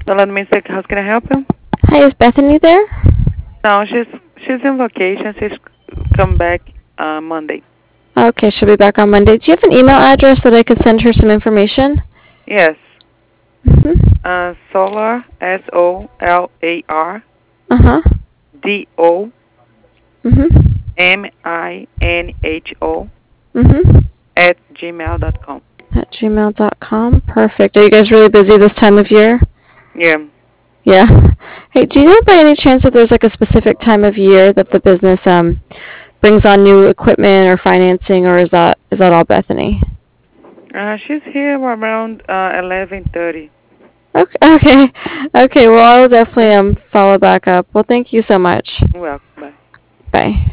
So let me see. How can I help you? Hi, is Bethany there? No, she's in vacation. She's come back Monday. Okay, she'll be back on Monday. Do you have an email address that I could send her some information? Yes. Mm-hmm. Solar Uh-huh. Mm-hmm. SOLARDOMINHO Mm-hmm. at gmail.com. At gmail.com. Perfect. Are you guys really busy this time of year? Yeah. Yeah. Hey, do you know by any chance that there's like a specific time of year that the business brings on new equipment or financing, or is that all Bethany? She's here around 11:30. Okay. Okay. Okay. Well, I'll definitely follow back up. Well, thank you so much. Welcome. Bye. Bye.